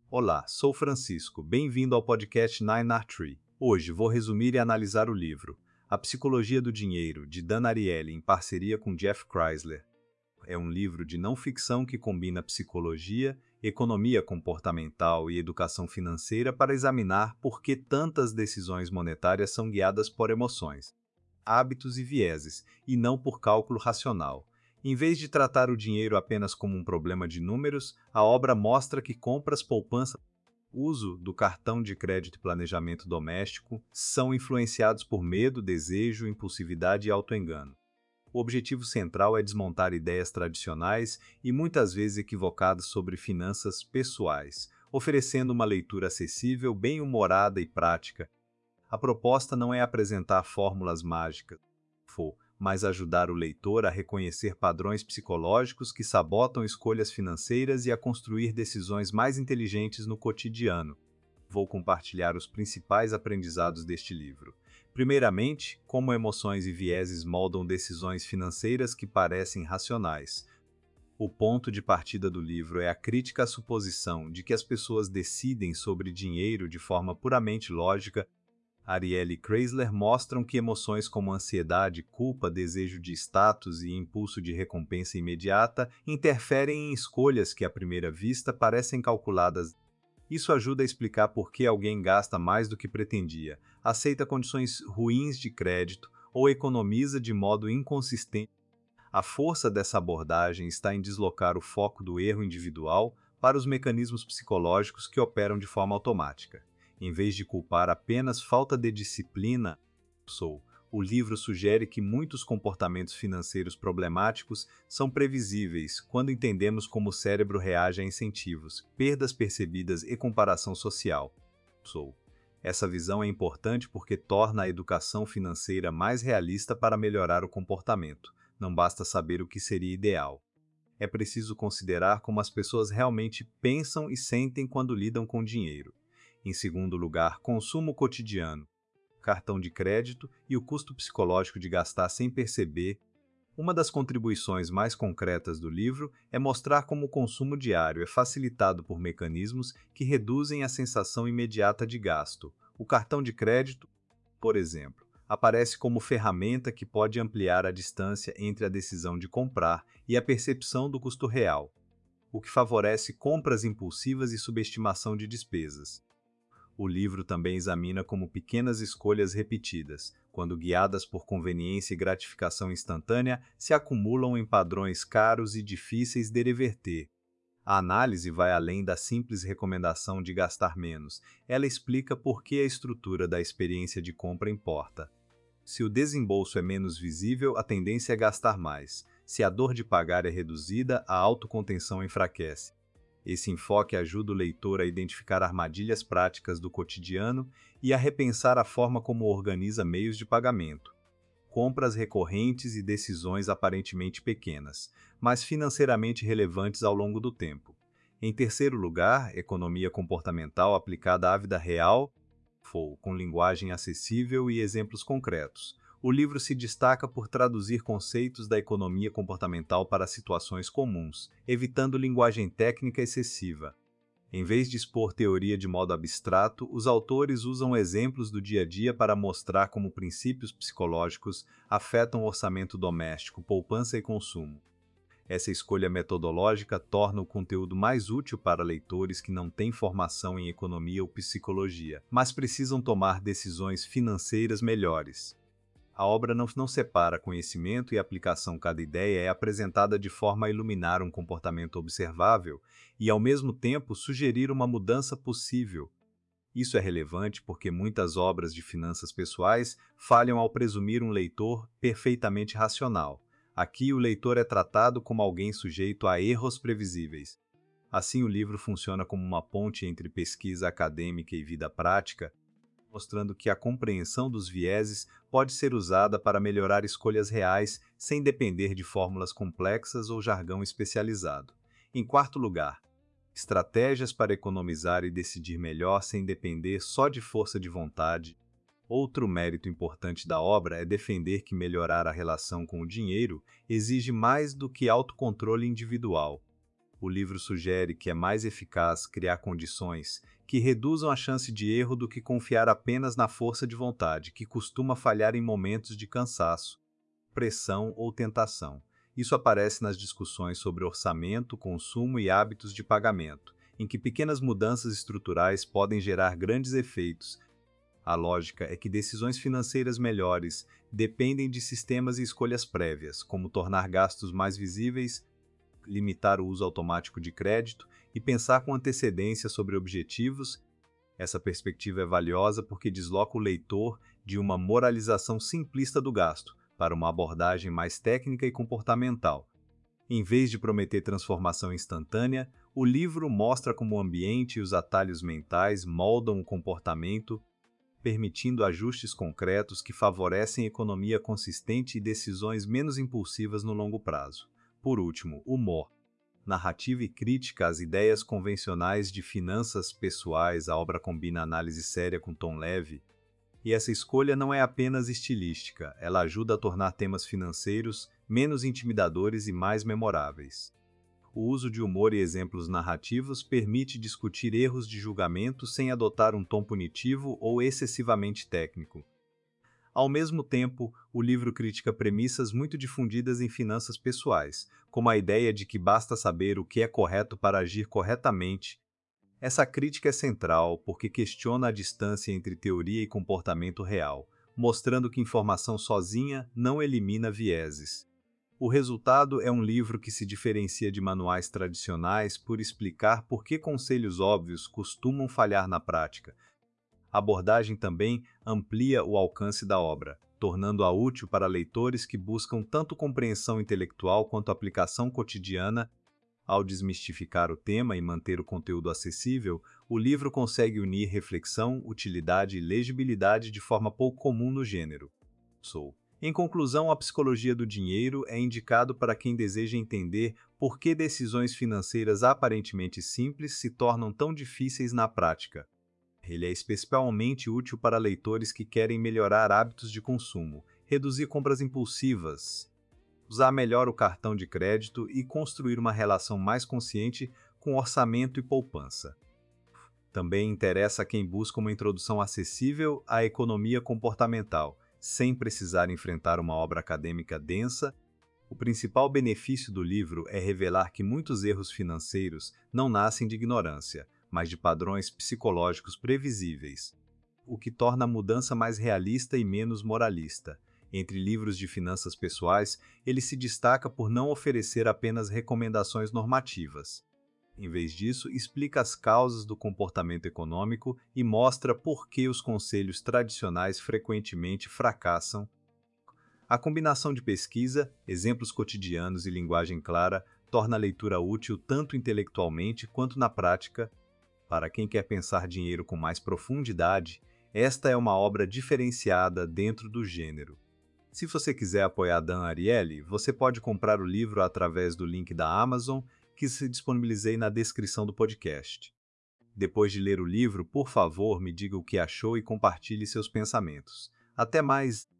Olá, sou Francisco. Bem-vindo ao podcast Nine Art Tree. Hoje vou resumir e analisar o livro A Psicologia do Dinheiro, de Dan Ariely, em parceria com Jeff Chrysler. É um livro de não ficção que combina psicologia, economia comportamental e educação financeira para examinar por que tantas decisões monetárias são guiadas por emoções, hábitos e vieses, e não por cálculo racional. Em vez de tratar o dinheiro apenas como um problema de números, a obra mostra que compras, poupança, uso do cartão de crédito e planejamento doméstico são influenciados por medo, desejo, impulsividade e autoengano. O objetivo central é desmontar ideias tradicionais e muitas vezes equivocadas sobre finanças pessoais, oferecendo uma leitura acessível, bem-humorada e prática. A proposta não é apresentar fórmulas mágicas, mas ajudar o leitor a reconhecer padrões psicológicos que sabotam escolhas financeiras e a construir decisões mais inteligentes no cotidiano. Vou compartilhar os principais aprendizados deste livro. Primeiramente, como emoções e vieses moldam decisões financeiras que parecem racionais. O ponto de partida do livro é a crítica à suposição de que as pessoas decidem sobre dinheiro de forma puramente lógica. Ariely e Chrysler mostram que emoções como ansiedade, culpa, desejo de status e impulso de recompensa imediata interferem em escolhas que à primeira vista parecem calculadas. Isso ajuda a explicar por que alguém gasta mais do que pretendia, aceita condições ruins de crédito ou economiza de modo inconsistente. A força dessa abordagem está em deslocar o foco do erro individual para os mecanismos psicológicos que operam de forma automática. Em vez de culpar apenas falta de disciplina, o livro sugere que muitos comportamentos financeiros problemáticos são previsíveis quando entendemos como o cérebro reage a incentivos, perdas percebidas e comparação social. Essa visão é importante porque torna a educação financeira mais realista para melhorar o comportamento. Não basta saber o que seria ideal. É preciso considerar como as pessoas realmente pensam e sentem quando lidam com dinheiro. Em segundo lugar, consumo cotidiano, cartão de crédito e o custo psicológico de gastar sem perceber. Uma das contribuições mais concretas do livro é mostrar como o consumo diário é facilitado por mecanismos que reduzem a sensação imediata de gasto. O cartão de crédito, por exemplo, aparece como ferramenta que pode ampliar a distância entre a decisão de comprar e a percepção do custo real, o que favorece compras impulsivas e subestimação de despesas. O livro também examina como pequenas escolhas repetidas, quando guiadas por conveniência e gratificação instantânea, se acumulam em padrões caros e difíceis de reverter. A análise vai além da simples recomendação de gastar menos. Ela explica por que a estrutura da experiência de compra importa. Se o desembolso é menos visível, a tendência é gastar mais. Se a dor de pagar é reduzida, a autocontenção enfraquece. Esse enfoque ajuda o leitor a identificar armadilhas práticas do cotidiano e a repensar a forma como organiza meios de pagamento. Compras recorrentes e decisões aparentemente pequenas, mas financeiramente relevantes ao longo do tempo. Em terceiro lugar, economia comportamental aplicada à vida real, com linguagem acessível e exemplos concretos. O livro se destaca por traduzir conceitos da economia comportamental para situações comuns, evitando linguagem técnica excessiva. Em vez de expor teoria de modo abstrato, os autores usam exemplos do dia a dia para mostrar como princípios psicológicos afetam o orçamento doméstico, poupança e consumo. Essa escolha metodológica torna o conteúdo mais útil para leitores que não têm formação em economia ou psicologia, mas precisam tomar decisões financeiras melhores. A obra não separa conhecimento e aplicação. Cada ideia é apresentada de forma a iluminar um comportamento observável e, ao mesmo tempo, sugerir uma mudança possível. Isso é relevante porque muitas obras de finanças pessoais falham ao presumir um leitor perfeitamente racional. Aqui, o leitor é tratado como alguém sujeito a erros previsíveis. Assim, o livro funciona como uma ponte entre pesquisa acadêmica e vida prática, mostrando que a compreensão dos vieses pode ser usada para melhorar escolhas reais sem depender de fórmulas complexas ou jargão especializado. Em quarto lugar, estratégias para economizar e decidir melhor sem depender só de força de vontade. Outro mérito importante da obra é defender que melhorar a relação com o dinheiro exige mais do que autocontrole individual. O livro sugere que é mais eficaz criar condições que reduzam a chance de erro do que confiar apenas na força de vontade, que costuma falhar em momentos de cansaço, pressão ou tentação. Isso aparece nas discussões sobre orçamento, consumo e hábitos de pagamento, em que pequenas mudanças estruturais podem gerar grandes efeitos. A lógica é que decisões financeiras melhores dependem de sistemas e escolhas prévias, como tornar gastos mais visíveis, limitar o uso automático de crédito e pensar com antecedência sobre objetivos. Essa perspectiva é valiosa porque desloca o leitor de uma moralização simplista do gasto para uma abordagem mais técnica e comportamental. Em vez de prometer transformação instantânea, o livro mostra como o ambiente e os atalhos mentais moldam o comportamento, permitindo ajustes concretos que favorecem economia consistente e decisões menos impulsivas no longo prazo. Por último, humor. Narrativa e crítica às ideias convencionais de finanças pessoais, a obra combina análise séria com tom leve, e essa escolha não é apenas estilística, ela ajuda a tornar temas financeiros menos intimidadores e mais memoráveis. O uso de humor e exemplos narrativos permite discutir erros de julgamento sem adotar um tom punitivo ou excessivamente técnico. Ao mesmo tempo, o livro critica premissas muito difundidas em finanças pessoais, como a ideia de que basta saber o que é correto para agir corretamente. Essa crítica é central porque questiona a distância entre teoria e comportamento real, mostrando que informação sozinha não elimina vieses. O resultado é um livro que se diferencia de manuais tradicionais por explicar por que conselhos óbvios costumam falhar na prática. A abordagem também amplia o alcance da obra, tornando-a útil para leitores que buscam tanto compreensão intelectual quanto aplicação cotidiana. Ao desmistificar o tema e manter o conteúdo acessível, o livro consegue unir reflexão, utilidade e legibilidade de forma pouco comum no gênero. Em conclusão, a psicologia do dinheiro é indicado para quem deseja entender por que decisões financeiras aparentemente simples se tornam tão difíceis na prática. Ele é especialmente útil para leitores que querem melhorar hábitos de consumo, reduzir compras impulsivas, usar melhor o cartão de crédito e construir uma relação mais consciente com orçamento e poupança. Também interessa a quem busca uma introdução acessível à economia comportamental, sem precisar enfrentar uma obra acadêmica densa. O principal benefício do livro é revelar que muitos erros financeiros não nascem de ignorância, mas de padrões psicológicos previsíveis, o que torna a mudança mais realista e menos moralista. Entre livros de finanças pessoais, ele se destaca por não oferecer apenas recomendações normativas. Em vez disso, explica as causas do comportamento econômico e mostra por que os conselhos tradicionais frequentemente fracassam. A combinação de pesquisa, exemplos cotidianos e linguagem clara torna a leitura útil tanto intelectualmente quanto na prática. Para quem quer pensar dinheiro com mais profundidade, esta é uma obra diferenciada dentro do gênero. Se você quiser apoiar Dan Ariely, você pode comprar o livro através do link da Amazon, que se disponibilizei na descrição do podcast. Depois de ler o livro, por favor, me diga o que achou e compartilhe seus pensamentos. Até mais!